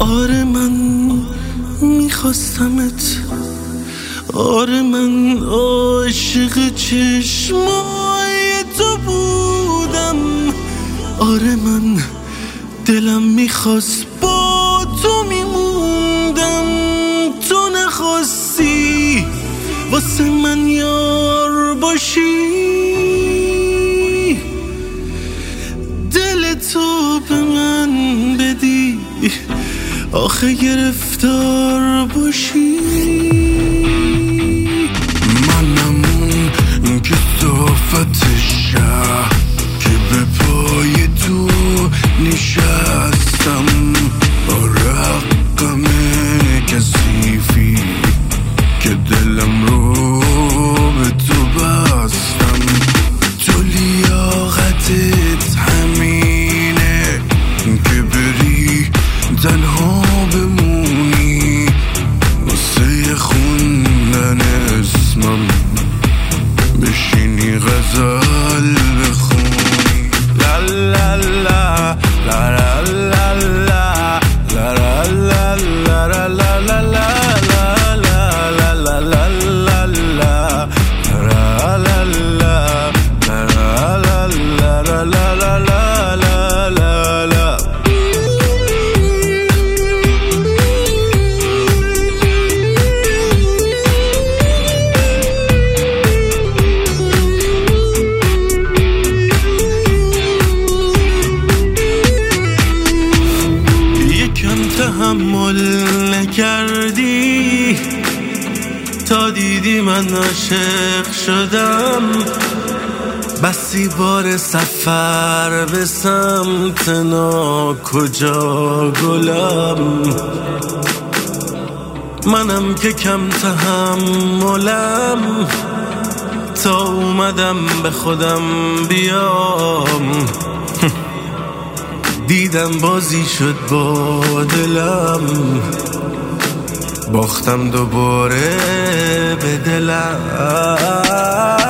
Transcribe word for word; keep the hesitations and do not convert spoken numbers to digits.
آره من میخواستمت، آره من عاشق چشمای تو بودم، آره من دلم میخواست با تو میموندم، تو نخواستی واسه من یار باشی، دل تو به من بدی آخه گرفتار باشی. منم اون که صافت شهر که به پای تو نشستم، با رقم کثیفی که دلم رو به تو بستم. تو لیاقتت همینه که بری تنها بمونی، واسه خوندن اسمم بشینی غزل بخونی. لا لا لا لا لا لا لا لا لا لا لا لا تحمل نکردی تا دیدی من عاشق شدم، بسی بار سفر به سمت ناکجا گلم. منم که کم تحملم تا اومدم به خودم بیام، دیدم بازی شد با دلم، باختم دوباره به دلم.